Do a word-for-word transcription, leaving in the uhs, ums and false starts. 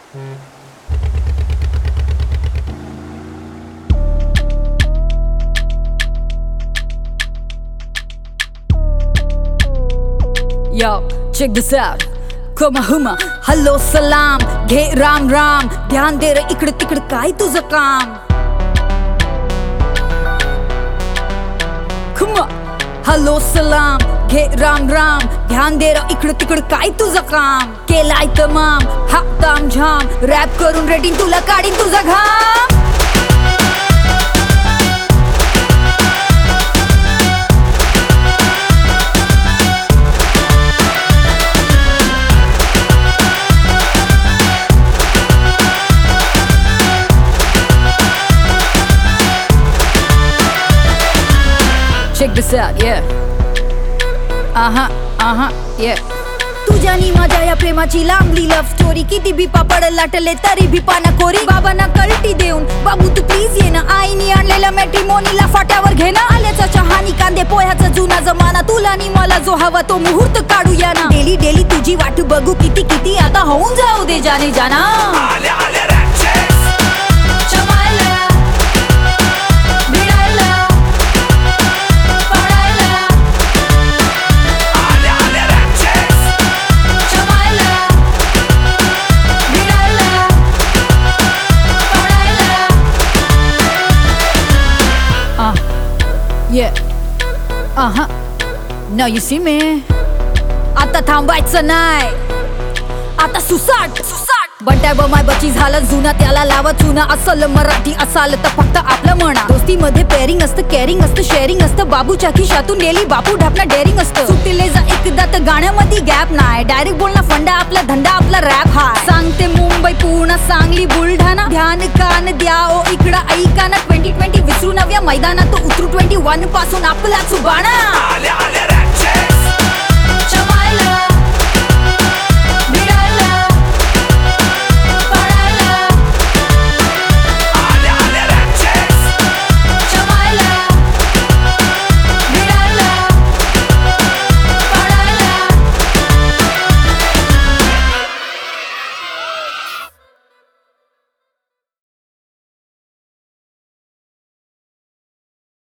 Yo, check this out. Kuma huma, hello salam, घे राम राम, ध्यान दे रे इकडे तिकडे काय तुझं काम. Kuma, hello salam, घे राम राम, ध्यान दे रे इकडे तिकडे काय तुझं काम. केलाय तमाम, हा ताम झाम, रॅप करून रेटिंग तुला काढीन तुझा घाम. Check this out, yeah. Uh-huh, uh-huh, yeah. तुझ्यानी माझ्या या प्रेमाची लांबली लव्ह स्टोरी. किती भी पापड लाटले तरी भी पाना कोरी. बाबांना कल्टी देऊन बाबू तू प्लीज ये ना. आईनी आणलेला मॅट्रिमोनीला फाट्यावर घे ना. आल्याचा चहानी कांदे पोह्याचा जुना जमाना. तुला नी मला जो हवा तो मुहूर्त काढूया ना. डेली डेली तुझी वाट बघू किती किती आता होऊन जाऊ दे जाने जाना. Yeah, uh-huh. Now you see me. आता थांबायचं नाही, आता सुसाट सुसाट. बंटाय बमाय बची झालं जुना, त्याला लावा चुना. असल मराठी असाल तर फक्त आपलं म्हणा. दोस्ती मध्ये पेअरिंग असतं, केअरिंग असतं, शेअरिंग असतं. बाबूच्या खिशातून गेली बापू ढापणं डेअरिंग असतं. सुट्टीले जा एकदा तर गाण्यामध्ये गॅप नाही. डायरेक्ट बोलणं फंडा आपला धंदा आपला रॅप हा. सांगते मुंबई पूर्ण सांगली बुलढाणा. ध्यान कान द्या ओ इकडं ऐका ना. ट्वेंटी ट्वेंटी विसरू नव्या मैदानात उतरू. ट्वेंटी वन पासून आपला सुबाणा.